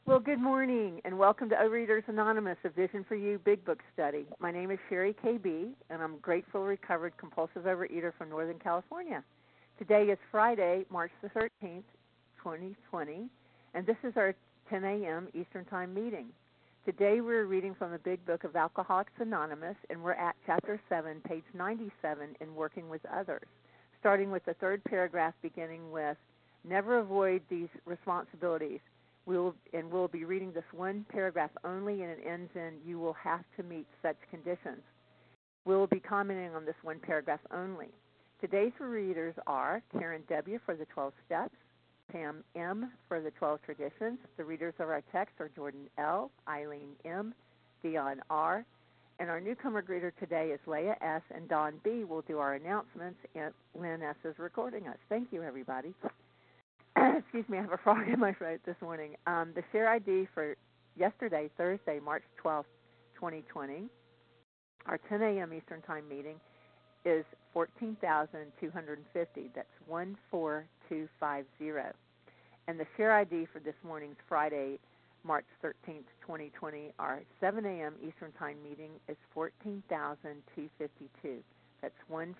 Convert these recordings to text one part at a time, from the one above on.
Well, good morning, and welcome to Overeaters Anonymous, a Vision for You Big Book Study. My name is Sherry KB, and I'm a grateful, recovered, compulsive overeater from Northern California. Today is Friday, March the 13th, 2020, and this is our 10 a.m. Eastern Time meeting. Today we're reading from the Big Book of Alcoholics Anonymous, and we're at Chapter 7, page 97, in Working with Others, starting with the third paragraph beginning with, never avoid these responsibilities. We'll be reading this one paragraph only, and it ends in, you will have to meet such conditions. We'll be commenting on this one paragraph only. Today's readers are Karen W. for the 12 Steps, Pam M. for the 12 Traditions. The readers of our text are Jordan L., Eileen M., Dion R., and our newcomer greeter today is Leah S., and Don B. will do our announcements, and Lynn S. is recording us. Thank you, everybody. Excuse me, I have a frog in my throat this morning. The share ID for yesterday, Thursday, March 12th, 2020, our 10 a.m. Eastern Time meeting is 14,250. That's 14250. And the share ID for this morning's Friday, March 13th, 2020, our 7 a.m. Eastern Time meeting is 14,252. That's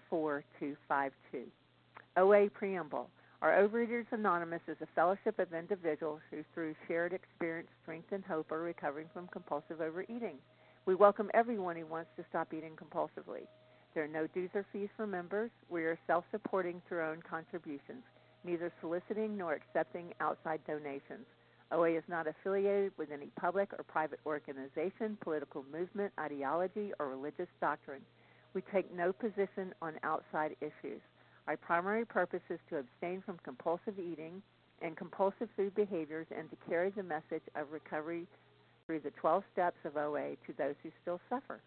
14252. OA Preamble. Our Overeaters Anonymous is a fellowship of individuals who, through shared experience, strength, and hope, are recovering from compulsive overeating. We welcome everyone who wants to stop eating compulsively. There are no dues or fees for members. We are self-supporting through our own contributions, neither soliciting nor accepting outside donations. OA is not affiliated with any public or private organization, political movement, ideology, or religious doctrine. We take no position on outside issues. Our primary purpose is to abstain from compulsive eating and compulsive food behaviors and to carry the message of recovery through the 12 steps of OA to those who still suffer.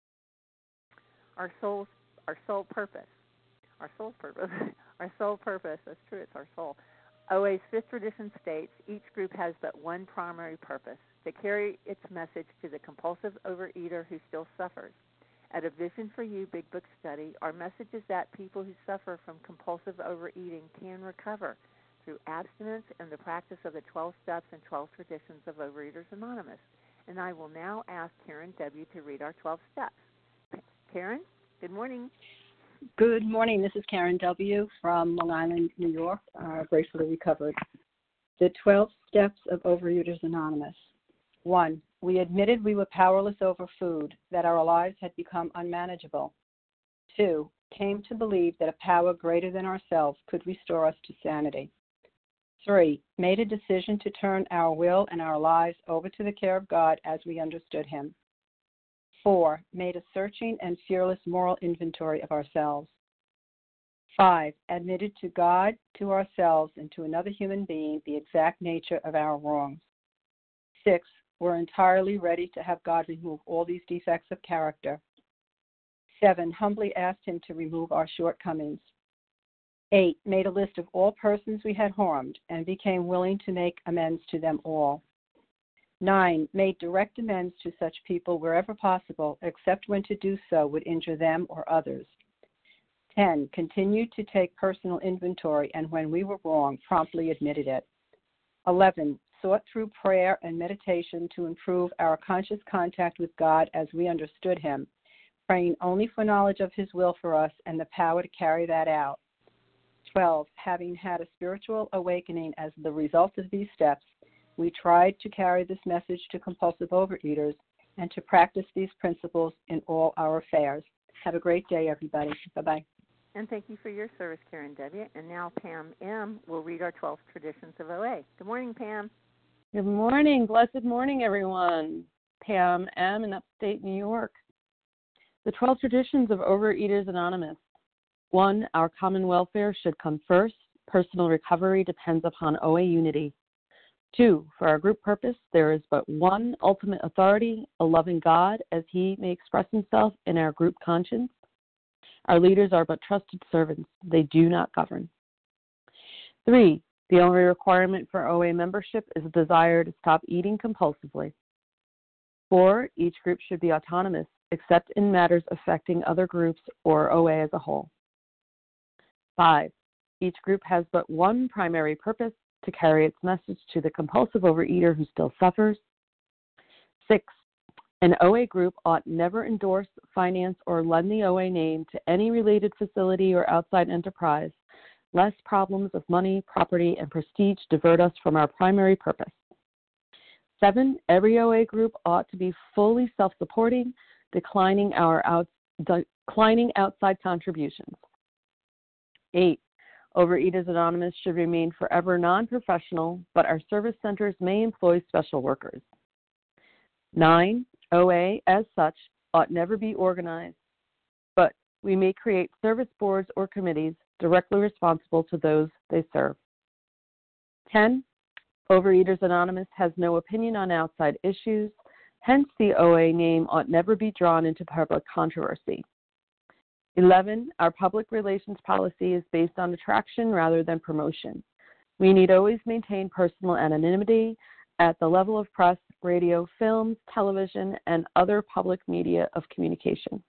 Our sole purpose, that's true, it's our soul. OA's fifth tradition states each group has but one primary purpose, to carry its message to the compulsive overeater who still suffers. At A Vision for You Big Book Study, our message is that people who suffer from compulsive overeating can recover through abstinence and the practice of the 12 steps and 12 traditions of Overeaters Anonymous. And I will now ask Karen W. to read our 12 steps. Karen, good morning. Good morning. This is Karen W. from Long Island, New York, gratefully recovered. The 12 steps of Overeaters Anonymous. 1. We admitted we were powerless over food, that our lives had become unmanageable. 2. Came to believe that a power greater than ourselves could restore us to sanity. 3. Made a decision to turn our will and our lives over to the care of God as we understood Him. 4. Made a searching and fearless moral inventory of ourselves. 5. Admitted to God, to ourselves, and to another human being the exact nature of our wrongs. 6. We're entirely ready to have God remove all these defects of character. 7. Humbly asked Him to remove our shortcomings. 8. Made a list of all persons we had harmed and became willing to make amends to them all. 9. Made direct amends to such people wherever possible, except when to do so would injure them or others. 10. Continued to take personal inventory and when we were wrong, promptly admitted it. 11. Sought through prayer and meditation to improve our conscious contact with God as we understood Him, praying only for knowledge of His will for us and the power to carry that out. 12. Having had a spiritual awakening as the result of these steps, we tried to carry this message to compulsive overeaters and to practice these principles in all our affairs. Have a great day, everybody. Bye-bye. And thank you for your service, Karen W. And now Pam M. will read our 12 traditions of OA. Good morning, Pam. Good morning. Blessed morning, everyone. Pam M. in upstate New York. The 12 traditions of Overeaters Anonymous. 1. Our common welfare should come first. Personal recovery depends upon OA unity. 2. For our group purpose, there is but one ultimate authority, a loving God, as He may express Himself in our group conscience. Our leaders are but trusted servants. They do not govern. 3. The only requirement for OA membership is a desire to stop eating compulsively. 4. Each group should be autonomous, except in matters affecting other groups or OA as a whole. 5. Each group has but one primary purpose, to carry its message to the compulsive overeater who still suffers. 6. An OA group ought never endorse, finance, or lend the OA name to any related facility or outside enterprise, lest problems of money, property, and prestige divert us from our primary purpose. 7. Every OA group ought to be fully self-supporting, declining outside contributions. 8. Overeaters Anonymous should remain forever non-professional, but our service centers may employ special workers. 9. OA, as such, ought never be organized, but we may create service boards or committees directly responsible to those they serve. 10. Overeaters Anonymous has no opinion on outside issues, hence the OA name ought never be drawn into public controversy. 11. Our public relations policy is based on attraction rather than promotion. We need always maintain personal anonymity at the level of press, radio, films, television, and other public media of communication.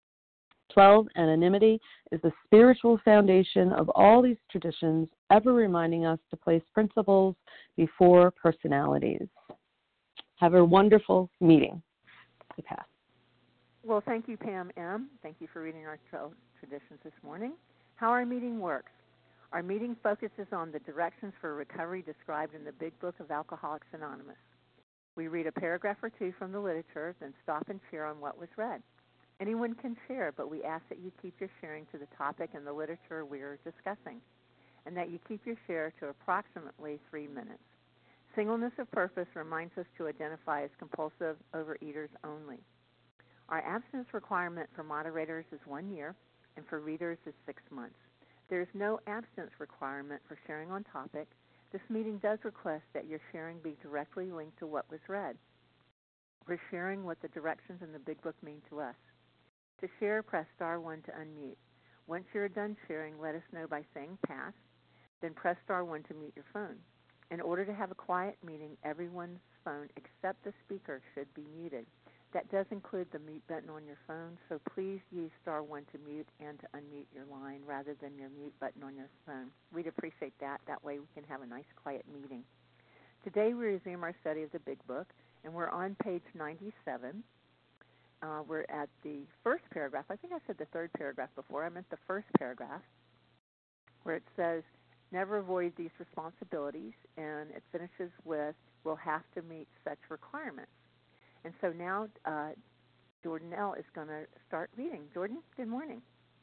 12. Anonymity is the spiritual foundation of all these traditions, ever reminding us to place principles before personalities. Have a wonderful meeting. I pass. Well, thank you, Pam M. Thank you for reading our 12 traditions this morning. How our meeting works. Our meeting focuses on the directions for recovery described in the Big Book of Alcoholics Anonymous. We read a paragraph or two from the literature, then stop and share on what was read. Anyone can share, but we ask that you keep your sharing to the topic and the literature we are discussing, and that you keep your share to approximately 3 minutes. Singleness of purpose reminds us to identify as compulsive overeaters only. Our abstinence requirement for moderators is 1 year, and for readers is 6 months. There is no abstinence requirement for sharing on topic. This meeting does request that your sharing be directly linked to what was read. We're sharing what the directions in the Big Book mean to us. To share, press star 1 to unmute. Once you're done sharing, let us know by saying pass, then press star 1 to mute your phone. In order to have a quiet meeting, everyone's phone except the speaker should be muted. That does include the mute button on your phone, so please use star 1 to mute and to unmute your line rather than your mute button on your phone. We'd appreciate that. That way we can have a nice quiet meeting. Today we resume our study of the Big Book, and we're on page 97. We're at the first paragraph. I think I said the third paragraph before. I meant the first paragraph, where it says, never avoid these responsibilities, and it finishes with, will have to meet such requirements. And so now Jordan L. is going to start reading. Jordan, good morning.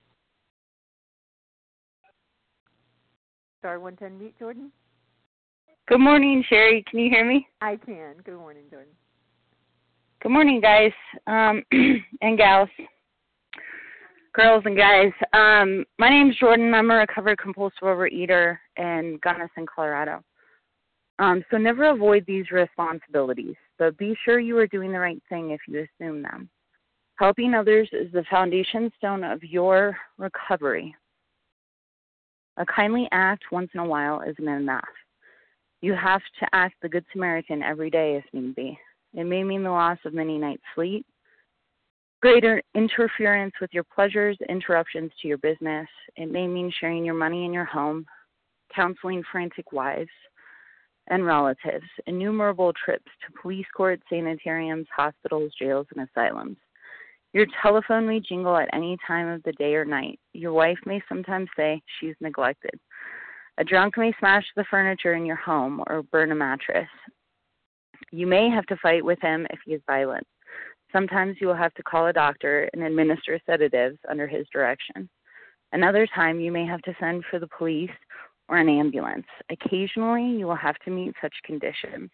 Star 1 to unmute, Jordan. Good morning, Sherry. Can you hear me? I can. Good morning, Jordan. Good morning, guys and gals, girls and guys. My name's Jordan. I'm a recovered compulsive overeater in Gunnison, Colorado. So never avoid these responsibilities, but be sure you are doing the right thing if you assume them. Helping others is the foundation stone of your recovery. A kindly act once in a while isn't enough. You have to act the Good Samaritan every day if need be. It may mean the loss of many nights' sleep, greater interference with your pleasures, interruptions to your business. It may mean sharing your money in your home, counseling frantic wives and relatives, innumerable trips to police courts, sanitariums, hospitals, jails, and asylums. Your telephone may jingle at any time of the day or night. Your wife may sometimes say she's neglected. A drunk may smash the furniture in your home or burn a mattress. You may have to fight with him if he is violent. Sometimes you will have to call a doctor and administer sedatives under his direction. Another time you may have to send for the police or an ambulance. Occasionally you will have to meet such conditions.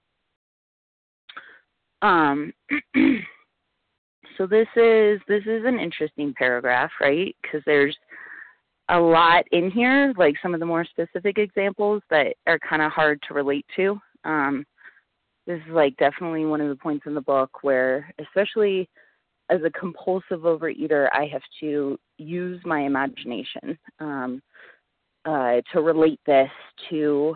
So this is an interesting paragraph, right? Because there's a lot in here, like some of the more specific examples that are kind of hard to relate to. This is like definitely one of the points in the book where, especially as a compulsive overeater, I have to use my imagination to relate this to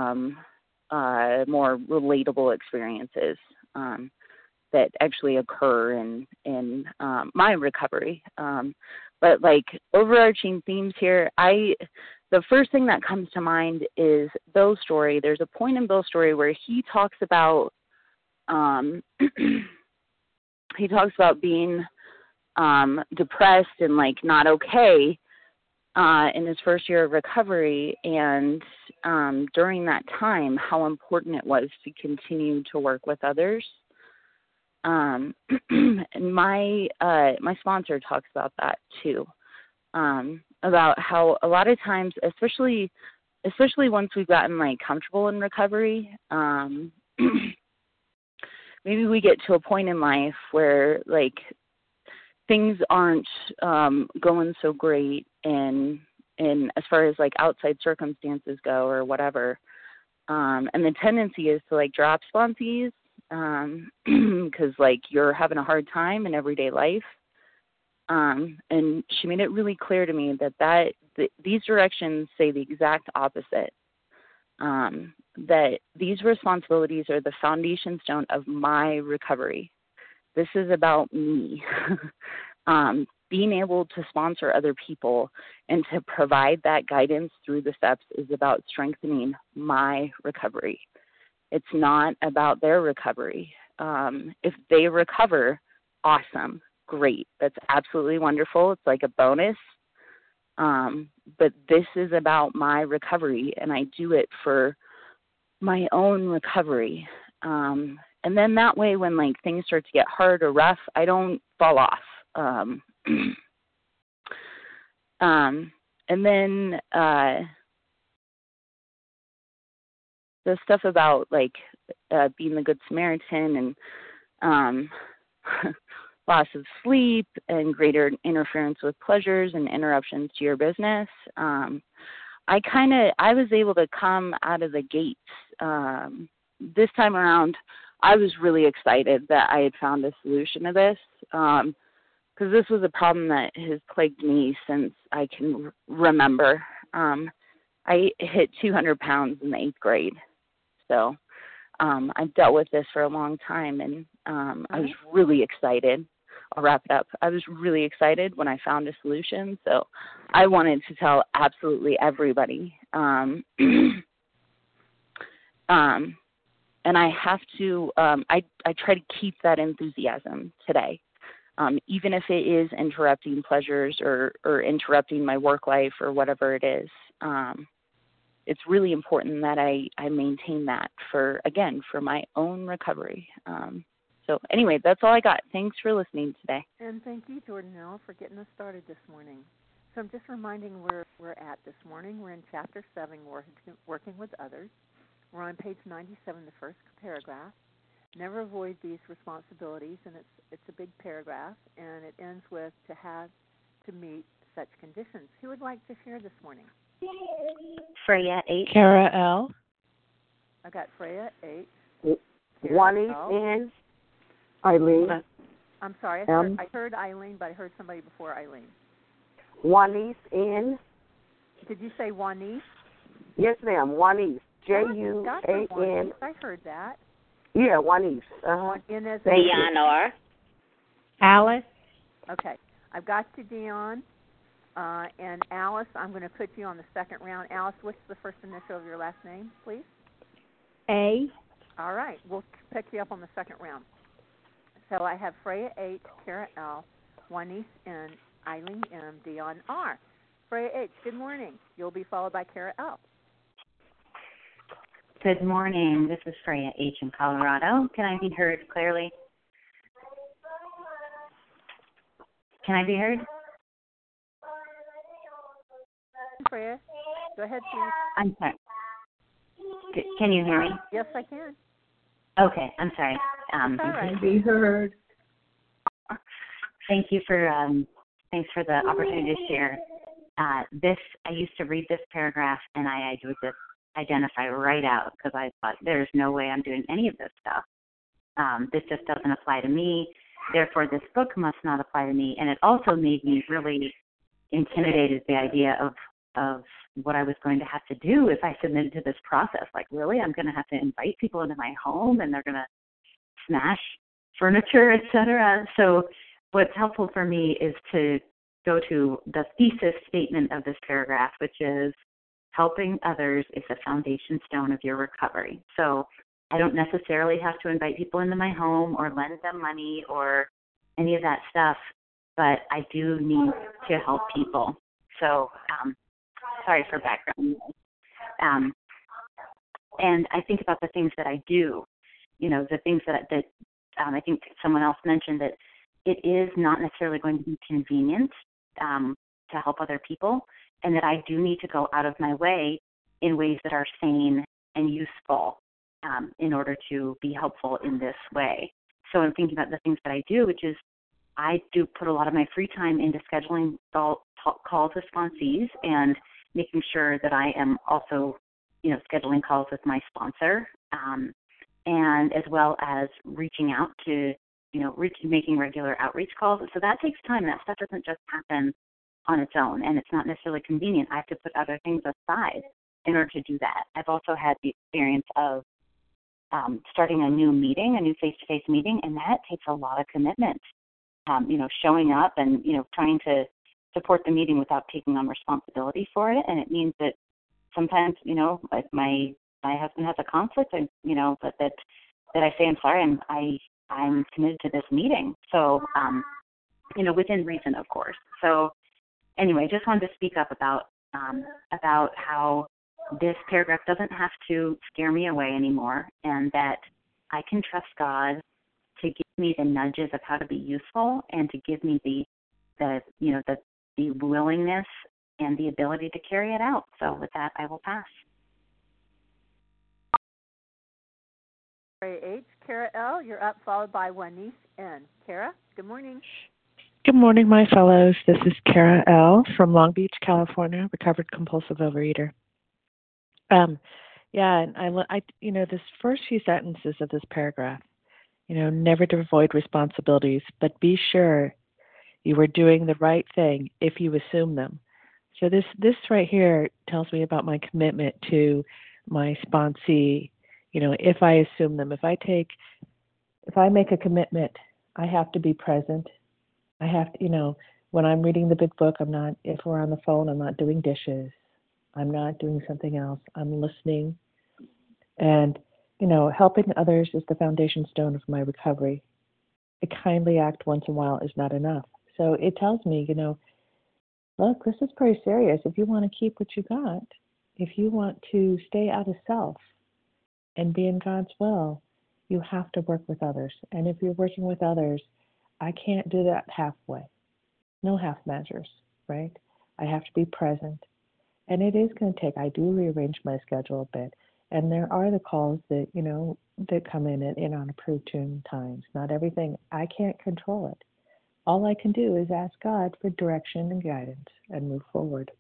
more relatable experiences that actually occur in my recovery. But like overarching themes here, the first thing that comes to mind is Bill's story. There's a point in Bill's story where he talks about being depressed and like not okay in his first year of recovery, and during that time, how important it was to continue to work with others. And my sponsor talks about that too, about how a lot of times, especially once we've gotten like comfortable in recovery, maybe we get to a point in life where like things aren't going so great in as far as like outside circumstances go or whatever. And the tendency is to like drop sponsees because like you're having a hard time in everyday life. And she made it really clear to me that these directions say the exact opposite. That these responsibilities are the foundation stone of my recovery. This is about me. Being able to sponsor other people and to provide that guidance through the steps is about strengthening my recovery. It's not about their recovery. If they recover, awesome, great. That's absolutely wonderful. It's like a bonus. But this is about my recovery, and I do it for my own recovery. And then that way, when like things start to get hard or rough, I don't fall off. And then the stuff about like being the Good Samaritan and loss of sleep and greater interference with pleasures and interruptions to your business. I was able to come out of the gates. This time around, I was really excited that I had found a solution to this, because this was a problem that has plagued me since I can remember. I hit 200 pounds in the 8th grade. So I've dealt with this for a long time, and I was really excited. I'll wrap it up. I was really excited when I found a solution, so I wanted to tell absolutely everybody. And I have to, I try to keep that enthusiasm today, even if it is interrupting pleasures or interrupting my work life or whatever it is. It's really important that I maintain that for my own recovery. So anyway, that's all I got. Thanks for listening today. And thank you, Jordanelle, for getting us started this morning. So I'm just reminding where we're at this morning. We're in Chapter 7, Working with Others. We're on page 97, the first paragraph. Never avoid these responsibilities, and it's a big paragraph, and it ends with to have to meet such conditions. Who would like to share this morning? Freya H. Kara L. I got Freya H. Juanise N. Eileen. I'm sorry, I heard Eileen, but I heard somebody before Eileen. Juanise N. Did you say Juanise? Yes, ma'am. Juanise. Juan. I heard that. Yeah, Juanise. N as Dion R. Alice. Okay. I've got you, Dion. And Alice, I'm going to put you on the second round. Alice, what's the first initial of your last name, please? A. All right. We'll pick you up on the second round. So I have Freya H., Kara L., Juanise N., Eileen M., Dion R. Freya H., good morning. You'll be followed by Kara L. Good morning. This is Freya H. in Colorado. Can I be heard clearly? Can I be heard? Freya, go ahead, please. I'm sorry. Can you hear me? Yes, I can. Okay, I'm sorry. All right. Be heard. Thanks for the opportunity to share. I used to read this paragraph, and I would just identify right out because I thought there's no way I'm doing any of this stuff. This just doesn't apply to me. Therefore, this book must not apply to me. And it also made me really intimidated, the idea of what I was going to have to do if I submitted to this process. Like, really? I'm going to have to invite people into my home, and they're going to smash furniture, etc. So what's helpful for me is to go to the thesis statement of this paragraph, which is helping others is the foundation stone of your recovery. So I don't necessarily have to invite people into my home or lend them money or any of that stuff, but I do need to help people. So sorry for background noise. And I think about the things that I do, the things that I think someone else mentioned, that it is not necessarily going to be convenient to help other people, and that I do need to go out of my way in ways that are sane and useful in order to be helpful in this way. So I'm thinking about the things that I do, which is I do put a lot of my free time into scheduling calls with sponsees and making sure that I am also, scheduling calls with my sponsor, and as well as reaching out to, making regular outreach calls. So that takes time. That stuff doesn't just happen on its own, and it's not necessarily convenient. I have to put other things aside in order to do that. I've also had the experience of starting a new face-to-face meeting, and that takes a lot of commitment. Showing up and, trying to support the meeting without taking on responsibility for it. And it means that sometimes, like my husband has a conflict, and, that I say, I'm sorry, I'm committed to this meeting. So, within reason, of course. So anyway, just wanted to speak up about how this paragraph doesn't have to scare me away anymore, and that I can trust God to give me the nudges of how to be useful and to give me the willingness and the ability to carry it out. So with that, I will pass. H. Kara L., you're up, followed by Juanice N. Kara, good morning. Good morning, my fellows. This is Kara L. from Long Beach, California, recovered compulsive overeater. And I this first few sentences of this paragraph, never to avoid responsibilities, but be sure you are doing the right thing if you assume them. So this right here tells me about my commitment to my sponsee. If I assume them, if I make a commitment, I have to be present. I have to, when I'm reading the big book, if we're on the phone, I'm not doing dishes. I'm not doing something else. I'm listening. And, helping others is the foundation stone of my recovery. A kindly act once in a while is not enough. So it tells me, look, this is pretty serious. If you want to keep what you got, if you want to stay out of self and be in God's will, you have to work with others. And if you're working with others, I can't do that halfway. No half measures, right? I have to be present. And it is going to take, I do rearrange my schedule a bit. And there are the calls that, that come in at unapproved times. Not everything, I can't control it. All I can do is ask God for direction and guidance and move forward.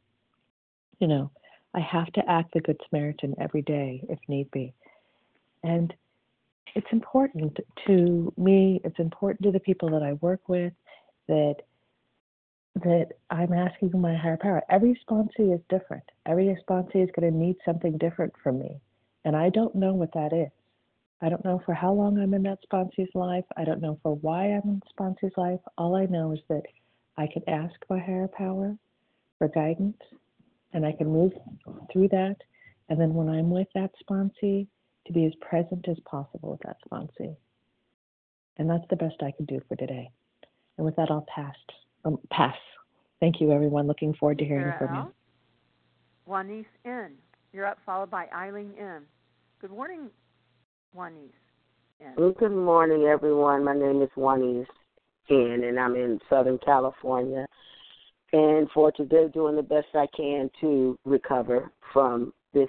I have to act the Good Samaritan every day if need be. And it's important to me, it's important to the people that I work with that I'm asking my higher power. Every sponsee is different. Every sponsee is going to need something different from me. And I don't know what that is. I don't know for how long I'm in that sponsee's life. I don't know for why I'm in the sponsee's life. All I know is that I can ask my higher power for guidance, and I can move through that. And then when I'm with that sponsee, to be as present as possible with that sponsee. And that's the best I can do for today. And with that, I'll pass. Thank you, everyone. Looking forward to hearing from you. Juanice N., you're up, followed by Eileen M. Good morning, Juanice N. Good morning, everyone. My name is Juanice N., and I'm in Southern California. And for today, doing the best I can to recover from this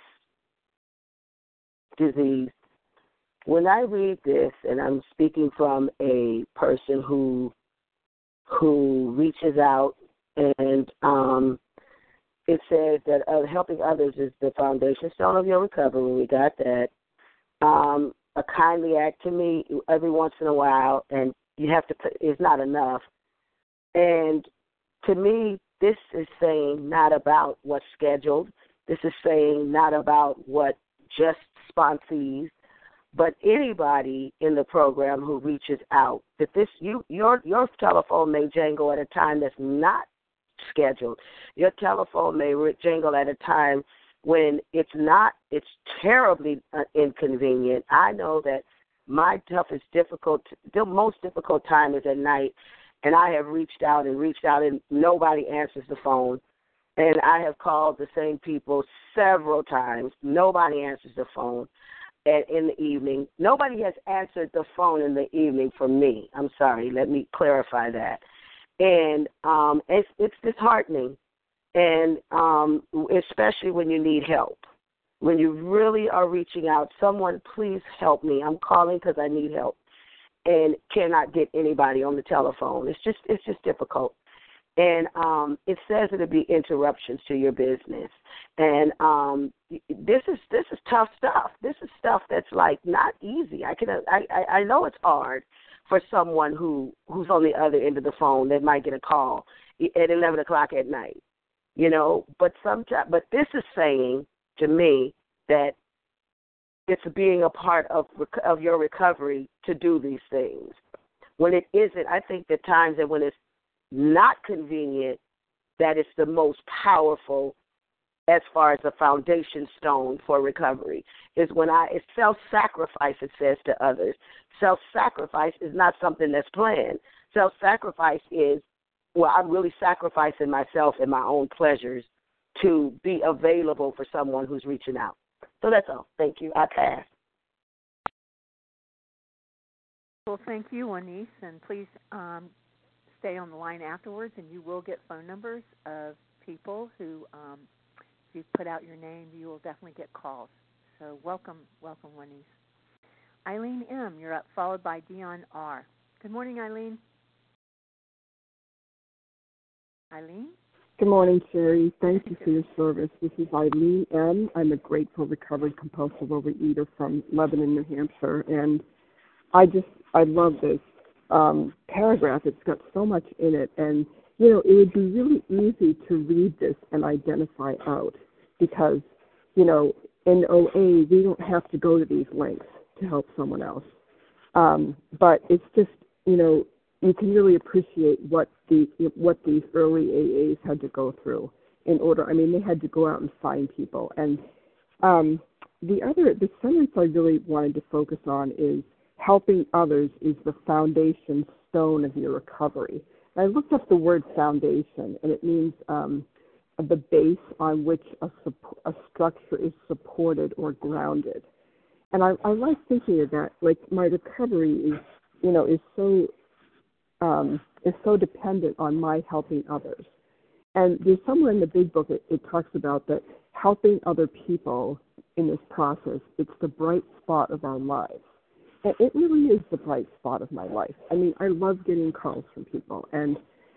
disease. When I read this, and I'm speaking from a person who reaches out, and it says that helping others is the foundation stone of your recovery. We got that. A kindly act to me every once in a while, and you have to. It's not enough. And to me, this is saying not about what's scheduled. This is saying not about what just sponsees, but anybody in the program who reaches out. That your telephone may jangle at a time that's not scheduled. Your telephone may jangle at a time when it's not, it's terribly inconvenient. I know that my the most difficult time is at night, and I have reached out, and nobody answers the phone. And I have called the same people several times. Nobody answers the phone. And in the evening, nobody has answered the phone in the evening for me. I'm sorry, let me clarify that. And it's disheartening, and especially when you need help. When you really are reaching out, someone, please help me. I'm calling because I need help, and cannot get anybody on the telephone. It's just difficult. And it says it'll be interruptions to your business. And this is tough stuff. This is stuff that's like not easy. I know it's hard for someone who's on the other end of the phone that might get a call at 11 o'clock at night, you know. But this is saying to me that it's being a part of your recovery to do these things. When it isn't, I think the times that when it's not convenient, that is the most powerful as far as the foundation stone for recovery, is when it's self-sacrifice, it says to others. Self-sacrifice is not something that's planned. Self-sacrifice is, well, I'm really sacrificing myself and my own pleasures to be available for someone who's reaching out. So that's all. Thank you. I pass. Well, thank you, Juanice, and please stay on the line afterwards, and you will get phone numbers of people who, if you put out your name, you will definitely get calls. So welcome, Juanice. Eileen M., you're up, followed by Dion R. Good morning, Eileen. Eileen? Good morning, Sherry. Thank you for your service. This is Eileen M. I'm a grateful, recovered, compulsive overeater from Lebanon, New Hampshire, and I love this paragraph. It's got so much in it, and, you know, it would be really easy to read this and identify out because, you know, in OA, we don't have to go to these lengths to help someone else. But it's just, you know, you can really appreciate what these early AAs had to go through in order. I mean, they had to go out and find people. And the sentence I really wanted to focus on is helping others is the foundation stone of your recovery. And I looked up the word foundation, and it means the base on which a structure is supported or grounded. And I like thinking of that. Like, my recovery is so dependent on my helping others. And there's somewhere in the big book it talks about that helping other people in this process, it's the bright spot of our lives. And it really is the bright spot of my life. I mean, I love getting calls from people. And,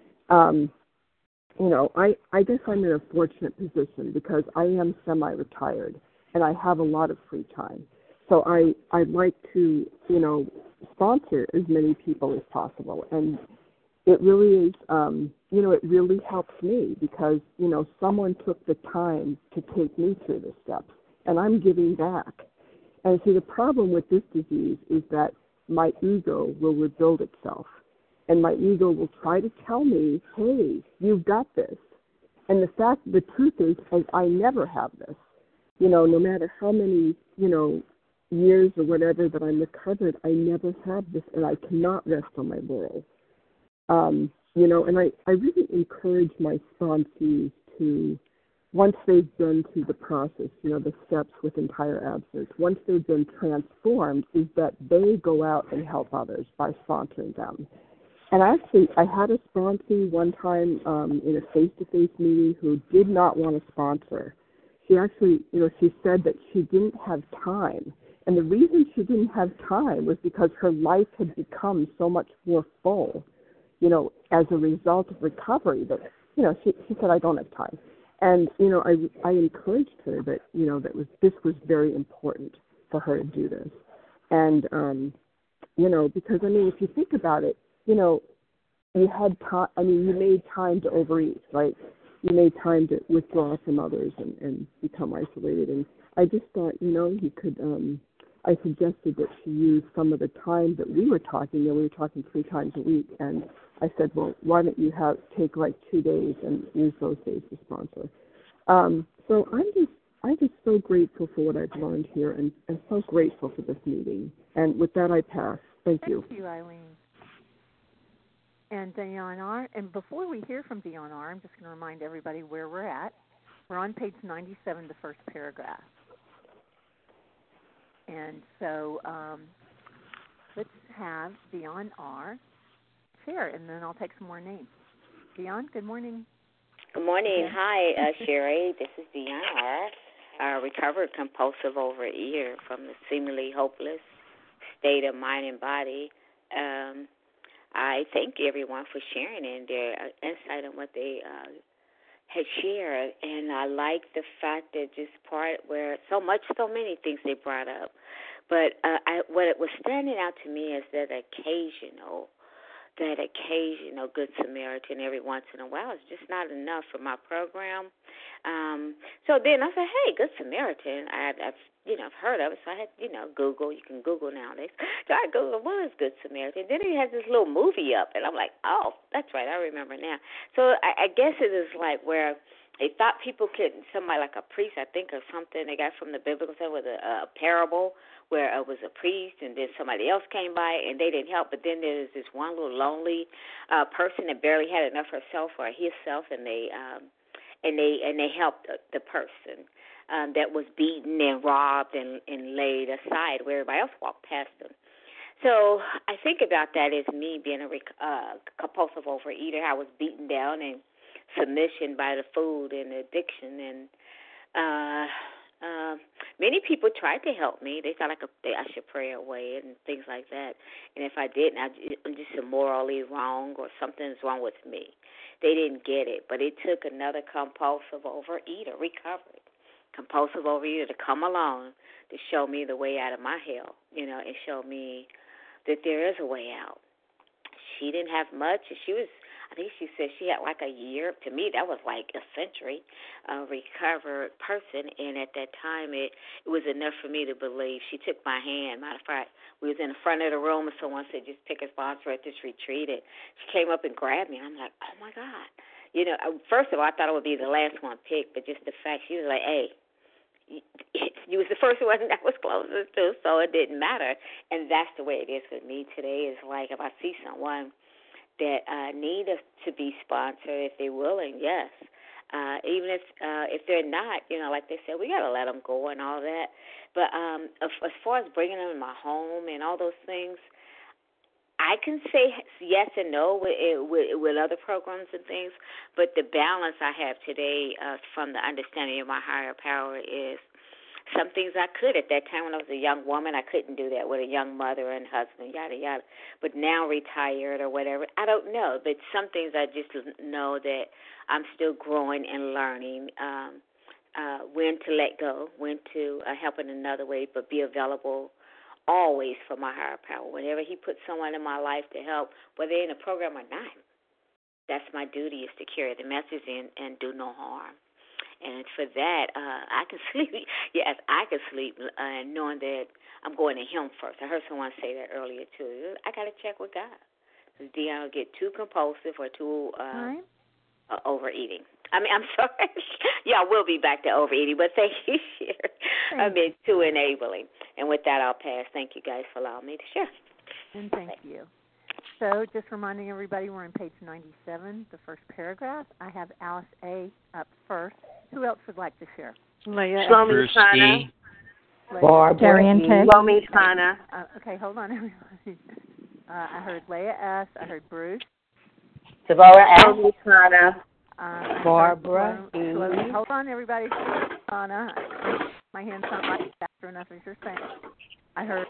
you know, I guess I'm in a fortunate position because I am semi-retired and I have a lot of free time. So I'd like to, you know, sponsor as many people as possible. And it really is, you know, it really helps me because, you know, someone took the time to take me through the steps, and I'm giving back. And see, the problem with this disease is that my ego will rebuild itself, and my ego will try to tell me, hey, you've got this. And the truth is I never have this. You know, no matter how many, you know, years or whatever that I'm recovered, I never have this, and I cannot rest on my laurels. You know, and I really encourage my sponsees to, once they've been through the process, you know, the steps with entire abstinence, once they've been transformed, is that they go out and help others by sponsoring them. And actually, I had a sponsee one time in a face-to-face meeting who did not want to sponsor. She actually, you know, she said that she didn't have time. And the reason she didn't have time was because her life had become so much more full, you know, as a result of recovery that, you know, she said, I don't have time. And, you know, I encouraged her that, you know, this was very important for her to do this. And, you know, because, I mean, if you think about it, you know, you had time, I mean, you made time to overeat, right? You made time to withdraw from others and become isolated. And I just thought, you know, you could, I suggested that she use some of the time that we were talking, you know, we were talking 3 times a week, and I said, well, why don't you take like 2 days and use those days to sponsor? So I'm just so grateful for what I've learned here and so grateful for this meeting. And with that, I pass. Thank you. Thank you, Eileen. And Dion R. And before we hear from Dion R., I'm just going to remind everybody where we're at. We're on page 97, the first paragraph. And so let's have Dion R. share, and then I'll take some more names. Dion, good morning. Good morning. Okay. Hi, Sherry. This is Dion R., a recovered compulsive overeater from the seemingly hopeless state of mind and body. I thank everyone for sharing in their insight on what they had shared, and I like the fact that just part where so many things they brought up, but what was standing out to me is that occasional Good Samaritan every once in a while is just not enough for my program. So then I said, hey, Good Samaritan, I've heard of it, so I had, Google. You can Google nowadays. So I Googled, what is Good Samaritan? Then it has this little movie up, and I'm like, oh, that's right, I remember now. So I guess it is like where they thought people could, somebody like a priest, I think, or something they got from the biblical stuff with a parable where it was a priest and then somebody else came by and they didn't help. But then there's this one little lonely person that barely had enough herself or himself, and they helped the person that was beaten and robbed and laid aside where everybody else walked past them. So I think about that as me being a compulsive overeater. I was beaten down and submission by the food and addiction, and many people tried to help me. They thought I should pray away and things like that. And if I didn't, I'm just morally wrong or something's wrong with me. They didn't get it, but it took another compulsive overeater, recovered compulsive overeater, to come along to show me the way out of my hell, and show me that there is a way out. She didn't have much. I think she said she had like a year. To me, that was like a century, a recovered person. And at that time, it was enough for me to believe. She took my hand. Matter of fact, we was in the front of the room, and someone said, just pick a sponsor at this retreat. And she came up and grabbed me. And I'm like, oh, my God. First of all, I thought it would be the last one picked, but just the fact she was like, hey, you was the first one that was closest to, so it didn't matter. And that's the way it is with me today. Is like if I see someone that need to be sponsored, if they're willing, yes. Even if they're not, like they said, we got to let them go and all that. But as far as bringing them in my home and all those things, I can say yes and no with other programs and things, but the balance I have today from the understanding of my higher power is some things I could. At that time when I was a young woman, I couldn't do that with a young mother and husband, yada, yada. But now retired or whatever, I don't know. But some things I just know that I'm still growing and learning when to let go, when to help in another way, but be available always for my higher power. Whenever he puts someone in my life to help, whether they're in a program or not, that's my duty, is to carry the message and do no harm. And for that, I can sleep. Yes, I can sleep knowing that I'm going to him first. I heard someone say that earlier, too. I got to check with God. Because Dion will get too compulsive or too overeating. I'm sorry. Yeah, we'll be back to overeating, but thank you, Sherry. I've been too enabling. And with that, I'll pass. Thank you guys for allowing me to share. And thank you. So just reminding everybody, we're on page 97, the first paragraph. I have Alice A. up first. Who else would like to share? Leah, Shlomi Chana, Barbara, Darian K. Shlomi Chana. Okay, hold on, everybody. I heard Leah S. I heard Bruce. Devorah S. Shlomi Chana. Barbara E. Hold on, everybody. Anna. My hand's not right after enough, as you're saying. I heard.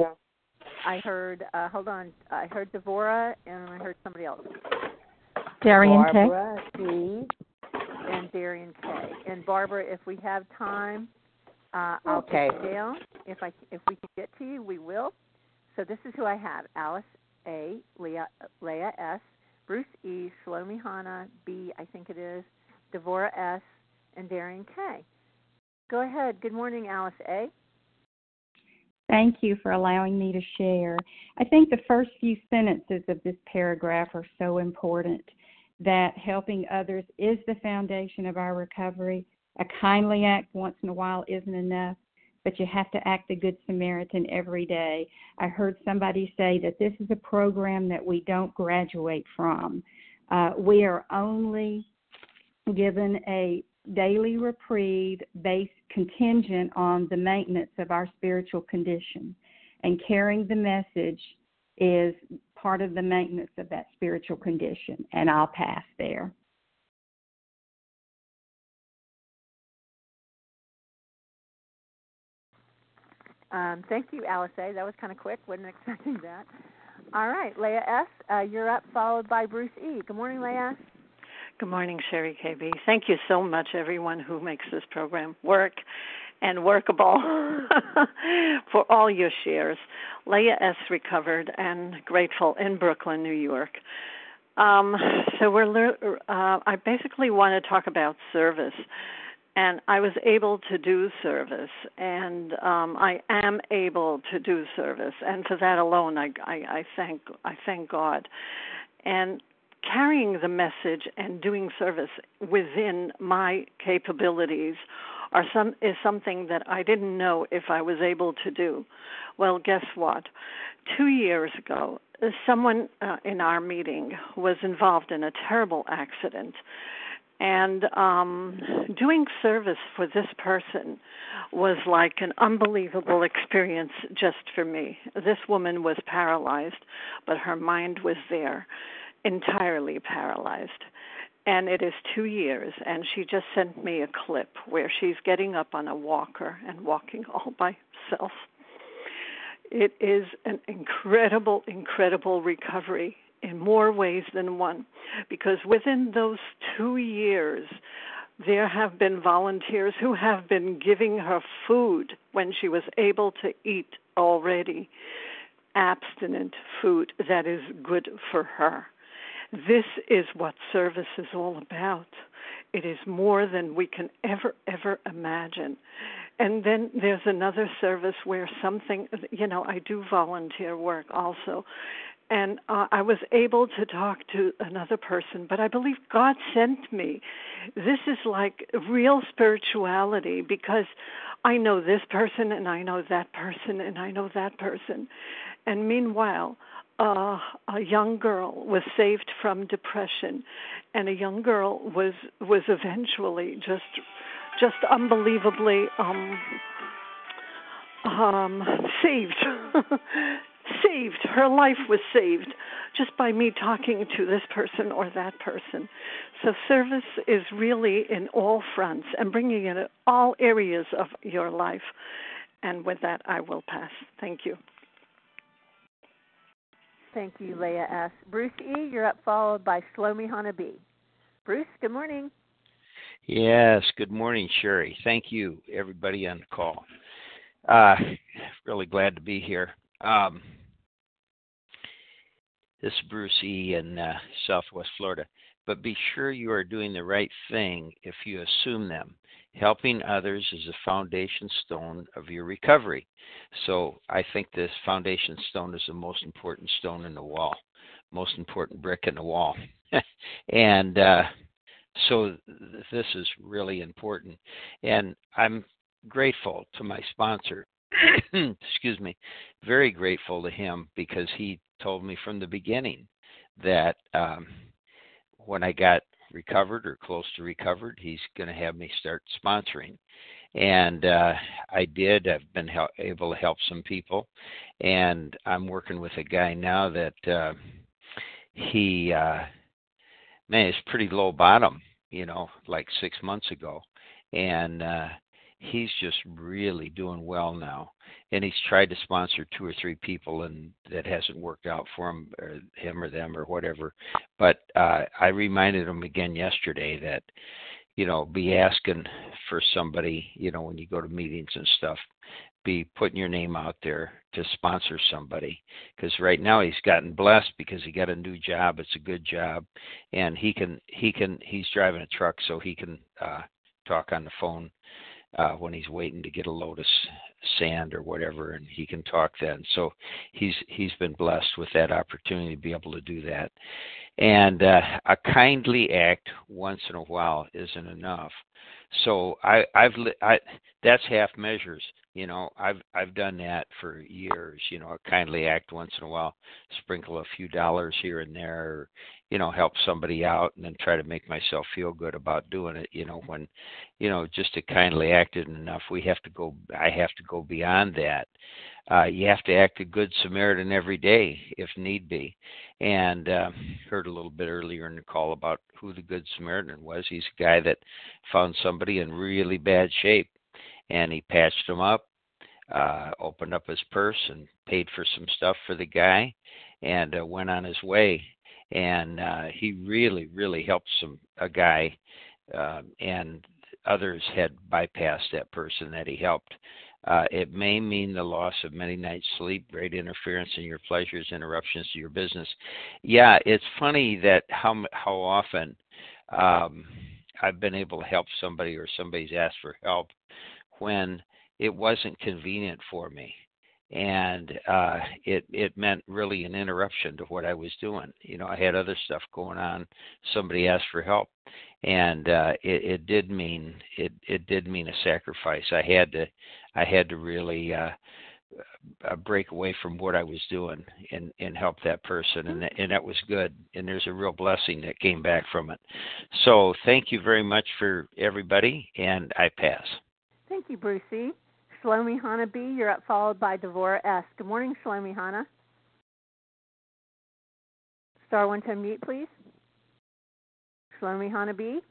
Hold on. I heard Devorah, and I heard somebody else. Darian Barbara K. E. And Darian K. And Barbara, if we have time, I'll take you down. If we can get to you, we will. So this is who I have: Alice A., Leah S., Bruce E., Shlomi Hana B., I think it is, Devorah S., and Darian K. Go ahead. Good morning, Alice A. Thank you for allowing me to share. I think the first few sentences of this paragraph are so important, that helping others is the foundation of our recovery. A kindly act once in a while isn't enough, but you have to act the Good Samaritan every day. I heard somebody say that this is a program that we don't graduate from. We are only given a daily reprieve based contingent on the maintenance of our spiritual condition. And carrying the message is part of the maintenance of that spiritual condition. And I'll pass there. Thank you, Alice A. That was kind of quick. Wasn't expecting that. All right, Leah S., you're up, followed by Bruce E. Good morning, Leah. Good morning, Sherry KB. Thank you so much, everyone who makes this program work and workable for all your shares. Leah S. recovered and grateful in Brooklyn, New York. I basically want to talk about service. And I was able to do service, and I am able to do service, and for that alone, I thank God. And carrying the message and doing service within my capabilities is something that I didn't know if I was able to do. Well, guess what? 2 years ago, someone in our meeting was involved in a terrible accident. And doing service for this person was like an unbelievable experience just for me. This woman was paralyzed, but her mind was there, entirely paralyzed. And it is 2 years, and she just sent me a clip where she's getting up on a walker and walking all by herself. It is an incredible, incredible recovery in more ways than one, because within those 2 years, there have been volunteers who have been giving her food when she was able to eat already, abstinent food that is good for her. This is what service is all about. It is more than we can ever imagine. And then there's another service where I do volunteer work also. And I was able to talk to another person, but I believe God sent me. This is like real spirituality, because I know this person and I know that person and I know that person. And meanwhile, a young girl was saved from depression, and a young girl was eventually just unbelievably saved. Saved. Her life was saved just by me talking to this person or that person. So service is really in all fronts and bringing it in all areas of your life. And with that, I will pass. Thank you. Thank you, Leah S. Bruce E., you're up, followed by Shlomi Hana B. Bruce, good morning. Yes, good morning, Sherry. Thank you, everybody on the call. Really glad to be here. This is Bruce E. in Southwest Florida. But be sure you are doing the right thing if you assume them. Helping others is a foundation stone of your recovery. So I think this foundation stone is the most important stone in the wall, most important brick in the wall. And so this is really important. And I'm grateful to my sponsor. Excuse me, very grateful to him, because he told me from the beginning that when I got recovered or close to recovered, he's going to have me start sponsoring. And I did. I've been able to help some people. And I'm working with a guy now that he's pretty low bottom, like 6 months ago. And he's just really doing well now. And he's tried to sponsor 2 or 3 people, and that hasn't worked out for him or them or whatever. But I reminded him again yesterday that, be asking for somebody, when you go to meetings and stuff, be putting your name out there to sponsor somebody. Because right now he's gotten blessed because he got a new job. It's a good job. And he's driving a truck, so he can talk on the phone when he's waiting to get a load of sand or whatever, and he can talk then. So he's been blessed with that opportunity to be able to do that. And a kindly act once in a while isn't enough. So that's half measures. You know, I've done that for years. You know, a kindly act once in a while, sprinkle a few dollars here and there, or, you know, help somebody out, and then try to make myself feel good about doing it. You know, when, you know, just a kindly act isn't enough. I have to go beyond that. You have to act a good Samaritan every day if need be. And heard a little bit earlier in the call about who the Good Samaritan was. He's a guy that found somebody in really bad shape, and he patched him up, opened up his purse and paid for some stuff for the guy, and went on his way. And he really, really helped a guy, and others had bypassed that person that he helped. It may mean the loss of many nights' sleep, great interference in your pleasures, interruptions to your business. Yeah, it's funny that how often I've been able to help somebody, or somebody's asked for help when it wasn't convenient for me, and it meant really an interruption to what I was doing. You know, I had other stuff going on. Somebody asked for help, and it did mean a sacrifice. I had to really break away from what I was doing and help that person, and that was good. And there's a real blessing that came back from it. So thank you very much for everybody, and I pass. Thank you, Brucey. Shlomi Hana B, you're up, followed by Devorah S. Good morning, Shlomi Hana. Star 1 to unmute, please. Shlomi Hana B.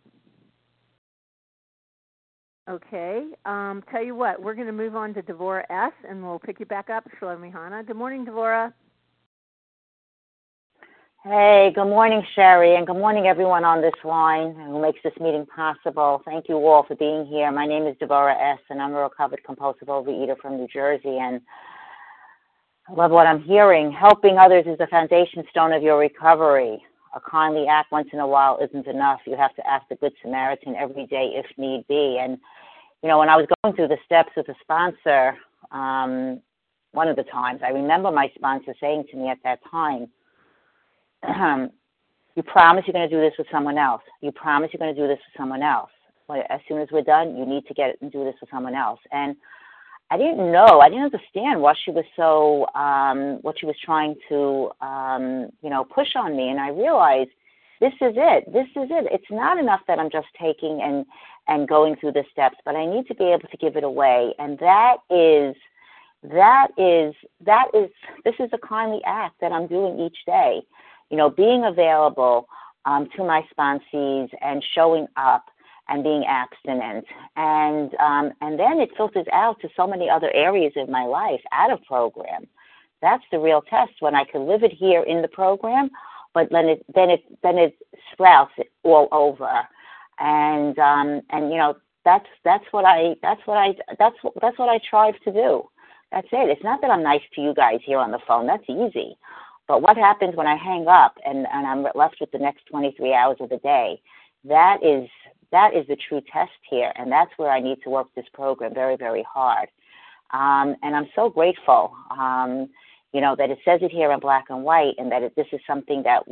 Okay. Tell you what, we're going to move on to Devorah S, and we'll pick you back up, Shlomi Hana. Good morning, Devorah. Hey, good morning, Sherry, and good morning, everyone on this line who makes this meeting possible. Thank you all for being here. My name is Devorah S., and I'm a recovered compulsive overeater from New Jersey, and I love what I'm hearing. Helping others is the foundation stone of your recovery. A kindly act once in a while isn't enough. You have to act the Good Samaritan every day if need be. And, you know, when I was going through the steps with a sponsor, one of the times, I remember my sponsor saying to me at that time, you promise you're going to do this with someone else. You promise you're going to do this with someone else. Well, as soon as we're done, you need to get and do this with someone else. And I didn't understand what she was what she was trying to, push on me. And I realized this is it. It's not enough that I'm just taking and going through the steps, but I need to be able to give it away. And this is a kindly act that I'm doing each day. You know, being available to my sponsees and showing up and being abstinent. And then it filters out to so many other areas of my life out of program. That's the real test, when I can live it here in the program, but then it sprouts all over. And you know, that's what I strive to do. That's it. It's not that I'm nice to you guys here on the phone. That's easy. But what happens when I hang up and I'm left with the next 23 hours of the day? That is the true test here, and that's where I need to work this program very, very hard. And I'm so grateful, that it says it here in black and white, and that this is something that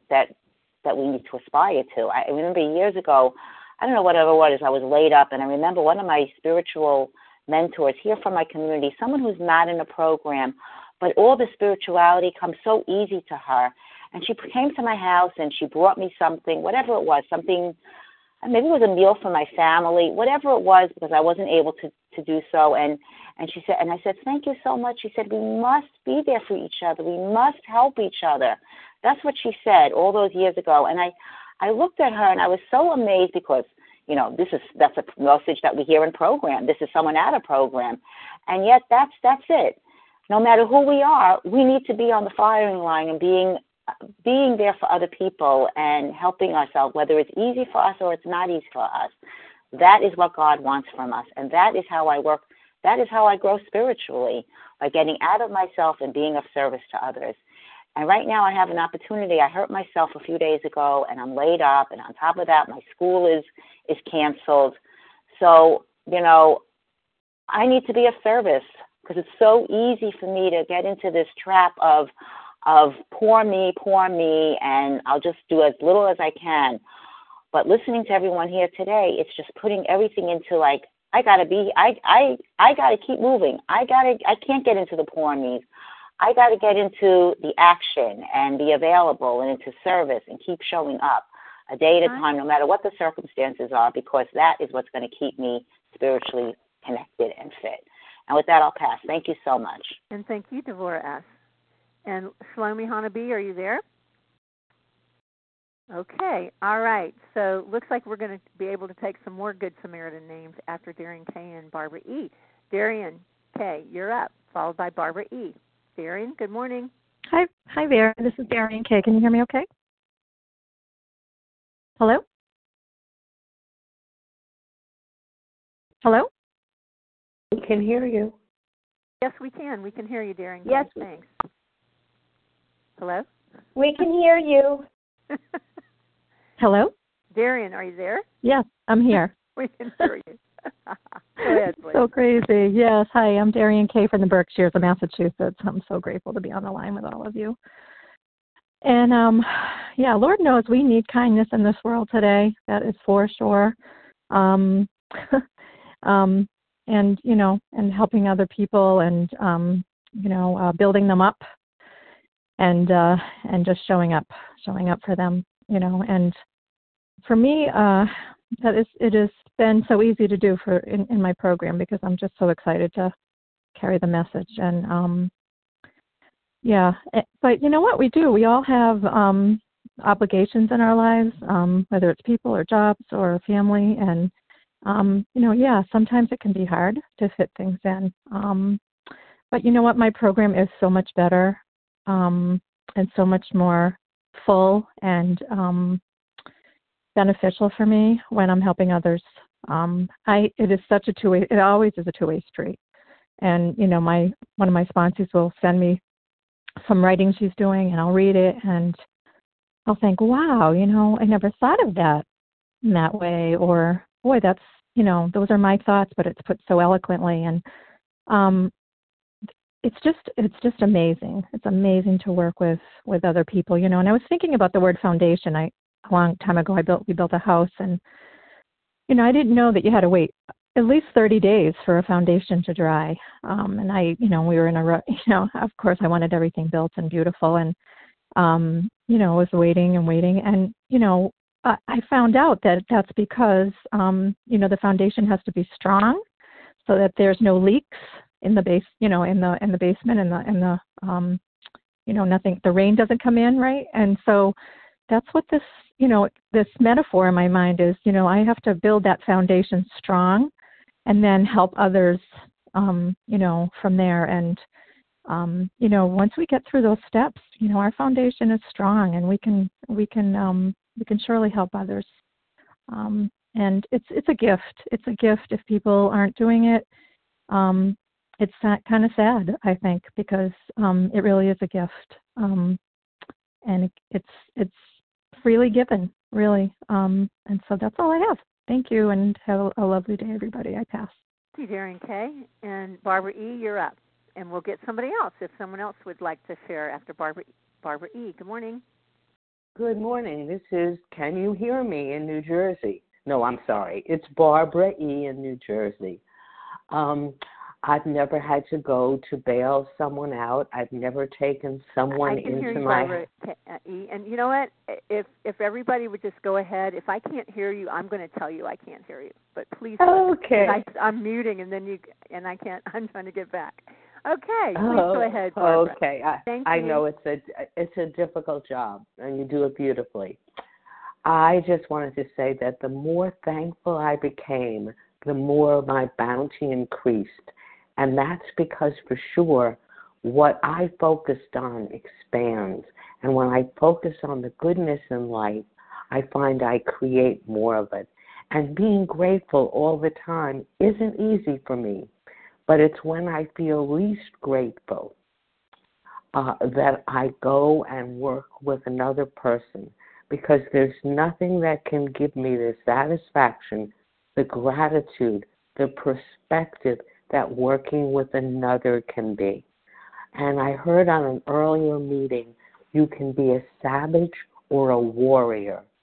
we need to aspire to. I remember years ago, I don't know whatever it was, I was laid up, and I remember one of my spiritual mentors here from my community, someone who's not in a program, but all the spirituality comes so easy to her. And she came to my house and she brought me something, whatever it was, something, maybe it was a meal for my family, whatever it was, because I wasn't able to do so. And she said, and I said, thank you so much. She said, we must be there for each other. We must help each other. That's what she said all those years ago. And I looked at her and I was so amazed, because, that's a message that we hear in program. This is someone out of program. And yet that's it. No matter who we are, we need to be on the firing line and being there for other people and helping ourselves, whether it's easy for us or it's not easy for us. That is what God wants from us, and that is how I work. That is how I grow spiritually, by getting out of myself and being of service to others. And right now I have an opportunity. I hurt myself a few days ago, and I'm laid up, and on top of that, my school is canceled. So, I need to be of service, because it's so easy for me to get into this trap of poor me, and I'll just do as little as I can. But listening to everyone here today, it's just putting everything into like, I gotta keep moving. I can't get into the poor me's. I gotta get into the action and be available and into service and keep showing up a day at a time, no matter what the circumstances are, because that is what's going to keep me spiritually connected and fit. And with that, I'll pass. Thank you so much. And thank you, Devora S. And Shlomi Hanabi, are you there? Okay, all right. So looks like we're going to be able to take some more Good Samaritan names after Darian K. and Barbara E. Darian K., you're up, followed by Barbara E. Darian, good morning. Hi there. This is Darian K. Can you hear me okay? Hello? Hello? We can hear you. Yes, we can. We can hear you, Darian. Yes. Thanks. Hello? We can hear you. Hello? Darian, are you there? Yes, I'm here. We can hear you. Go ahead, please. So crazy. Yes. Hi, I'm Darian K. from the Berkshires of Massachusetts. I'm so grateful to be on the line with all of you. And, Lord knows we need kindness in this world today. That is for sure. And, and helping other people and, building them up and just showing up for them, and for me, it has been so easy to do in my program because I'm just so excited to carry the message. And but you know what we do? We all have obligations in our lives, whether it's people or jobs or family, and sometimes it can be hard to fit things in. But you know what? My program is so much better and so much more full and beneficial for me when I'm helping others. It is such a two-way. It always is a two-way street. And one of my sponsors will send me some writing she's doing, and I'll read it, and I'll think, wow, I never thought of that in that way, or boy, that's those are my thoughts, but it's put so eloquently, and it's just amazing. It's amazing to work with other people, And I was thinking about the word foundation. A long time ago, we built a house, and I didn't know that you had to wait at least 30 days for a foundation to dry. And we were in of course I wanted everything built and beautiful, and was waiting and waiting, and I found out that that's because the foundation has to be strong, so that there's no leaks in the base, in the basement, nothing, the rain doesn't come in, right? And so that's what this metaphor in my mind is. I have to build that foundation strong, and then help others, from there. And once we get through those steps, our foundation is strong, and we can surely help others. And it's a gift. It's a gift if people aren't doing it. It's kind of sad, I think, because it really is a gift, and it's freely given, really. And so that's all I have. Thank you, and have a lovely day, everybody. I pass. Thank you, Darren K. And Barbara E., you're up. And we'll get somebody else if someone else would like to share after Barbara E. Good morning. Good morning. This is Can You Hear Me in New Jersey. No, I'm sorry. It's Barbara E. in New Jersey. I've never had to go to bail someone out. I've never taken someone into my... Barbara E. And you know what? If everybody would just go ahead. If I can't hear you, I'm going to tell you I can't hear you. But please. Okay. I'm muting, and then I can't. I'm trying to get back. Okay. Please go ahead, Barbara. Okay. I know it's a difficult job, and you do it beautifully. I just wanted to say that the more thankful I became, the more my bounty increased. And that's because, for sure, what I focused on expands. And when I focus on the goodness in life, I find I create more of it. And being grateful all the time isn't easy for me. But it's when I feel least grateful that I go and work with another person, because there's nothing that can give me the satisfaction, the gratitude, the perspective that working with another can be. And I heard on an earlier meeting, you can be a savage or a warrior.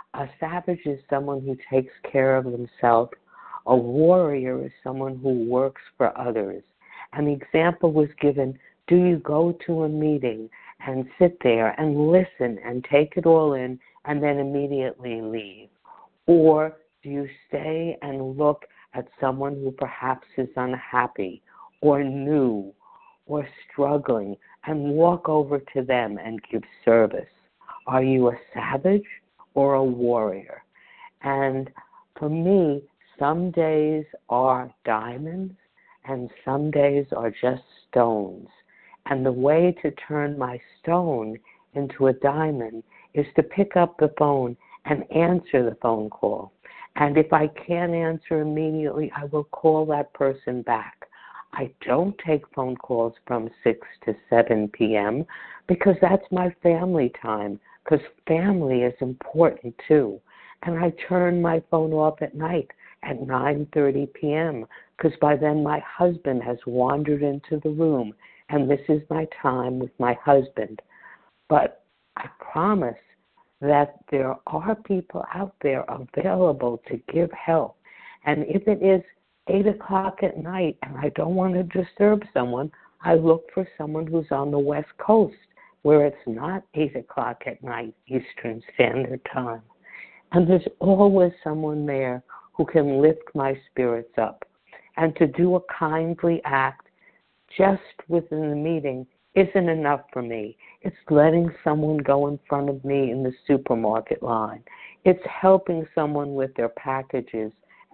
A savage is someone who takes care of themselves. A warrior is someone who works for others. And the example was given, do you go to a meeting and sit there and listen and take it all in and then immediately leave? Or do you stay and look at someone who perhaps is unhappy or new or struggling and walk over to them and give service? Are you a savage or a warrior? And for me, some days are diamonds and some days are just stones. And the way to turn my stone into a diamond is to pick up the phone and answer the phone call. And if I can't answer immediately, I will call that person back. I don't take phone calls from 6 to 7 p.m. because that's my family time, because family is important too. And I turn my phone off at night at 9:30 p.m. because by then my husband has wandered into the room and this is my time with my husband. But I promise that there are people out there available to give help. And if it is 8 o'clock at night and I don't want to disturb someone, I look for someone who's on the West Coast where it's not 8 o'clock at night Eastern Standard Time. And there's always someone there who can lift my spirits up. And to do a kindly act just within the meeting isn't enough for me. It's letting someone go in front of me in the supermarket line. It's helping someone with their packages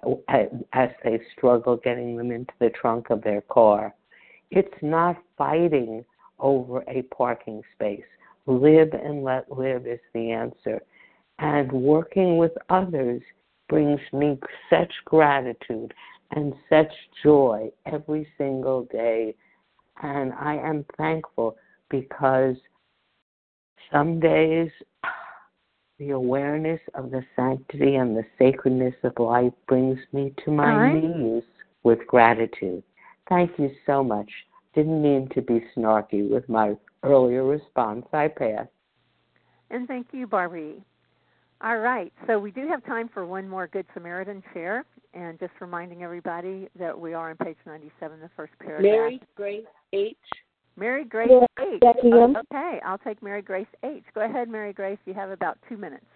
as they struggle getting them into the trunk of their car. It's not fighting over a parking space. Live and let live is the answer. And working with others brings me such gratitude and such joy every single day. And I am thankful because some days the awareness of the sanctity and the sacredness of life brings me to my knees with gratitude. Thank you so much. Didn't mean to be snarky with my earlier response. I pass. And thank you, Barbie. All right, so we do have time for one more Good Samaritan share, and just reminding everybody that we are on page 97, the first paragraph. Mary Grace H. Mary Grace H. Okay, I'll take Mary Grace H. Go ahead, Mary Grace. You have about 2 minutes.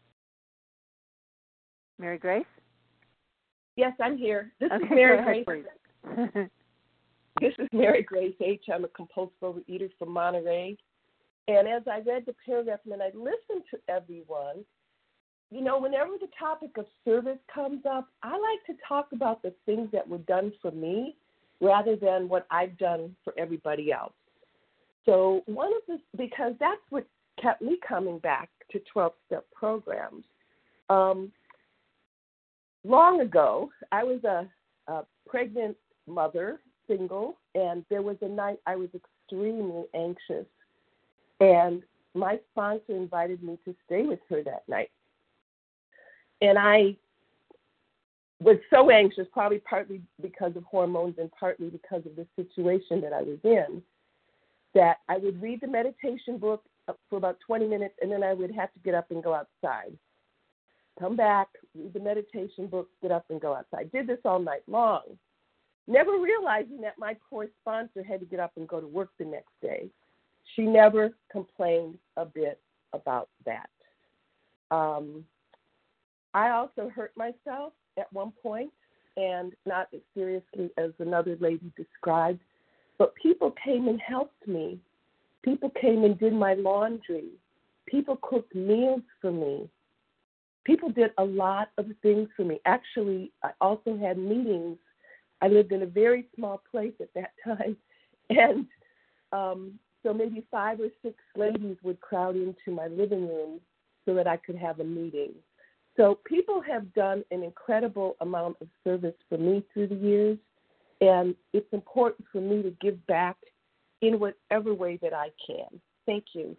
Mary Grace? Yes, I'm here. This is Mary Grace. This is Mary Grace H. I'm a compulsive overeater from Monterey. And as I read the paragraph and then I listened to everyone, you know, whenever the topic of service comes up, I like to talk about the things that were done for me rather than what I've done for everybody else. So because that's what kept me coming back to 12-step programs. Long ago, I was a pregnant mother, single, and there was a night I was extremely anxious. And my sponsor invited me to stay with her that night. And I was so anxious, probably partly because of hormones and partly because of the situation that I was in, that I would read the meditation book for about 20 minutes, and then I would have to get up and go outside. Come back, read the meditation book, get up and go outside. I did this all night long, never realizing that my poor sponsor had to get up and go to work the next day. She never complained a bit about that. I also hurt myself at one point, and not as seriously as another lady described, but people came and helped me. People came and did my laundry. People cooked meals for me. People did a lot of things for me. Actually, I also had meetings. I lived in a very small place at that time, and so maybe 5 or 6 ladies would crowd into my living room so that I could have a meeting. So people have done an incredible amount of service for me through the years, and it's important for me to give back in whatever way that I can. Thank you.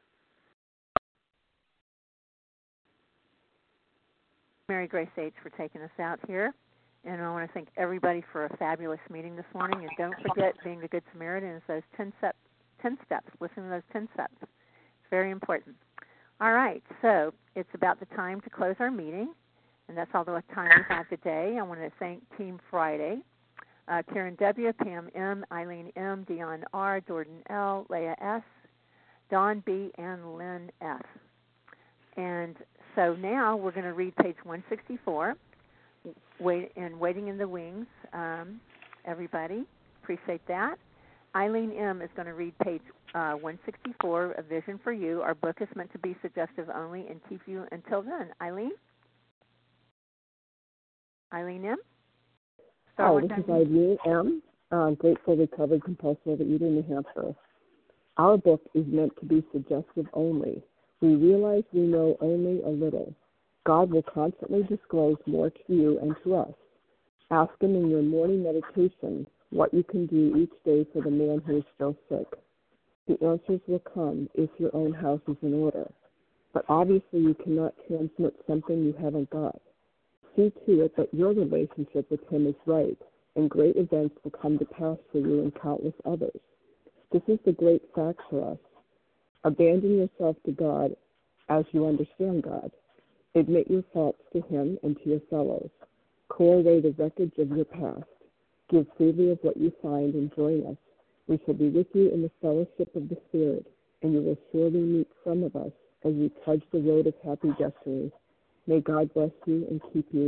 Mary Grace H. for taking us out here. And I want to thank everybody for a fabulous meeting this morning. And don't forget, being a Good Samaritan is those 10 steps. Listen to those 10 steps. It's very important. All right, so it's about the time to close our meeting, and that's all the time we have today. I want to thank Team Friday, Karen W., Pam M., Eileen M., Dion R., Jordan L., Leah S., Don B., and Lynn F. And so now we're going to read page 164, Waiting in the Wings, everybody. Appreciate that. Eileen M. is going to read page 164, A Vision for You. Our book is meant to be suggestive only and keep you until then. Eileen M.? Hi, this is Eileen M., grateful, recovered, compulsive overeater, New Hampshire. Our book is meant to be suggestive only. We realize we know only a little. God will constantly disclose more to you and to us. Ask Him in your morning meditation what you can do each day for the man who is still sick. The answers will come if your own house is in order. But obviously you cannot transmit something you haven't got. See to it that your relationship with Him is right, and great events will come to pass for you and countless others. This is the great fact for us. Abandon yourself to God as you understand God. Admit your faults to Him and to your fellows. Clear away the wreckage of your past. Give freely of what you find and join us. We shall be with you in the fellowship of the Spirit, and you will surely meet some of us as we trudge the road of happy destiny. May God bless you and keep you.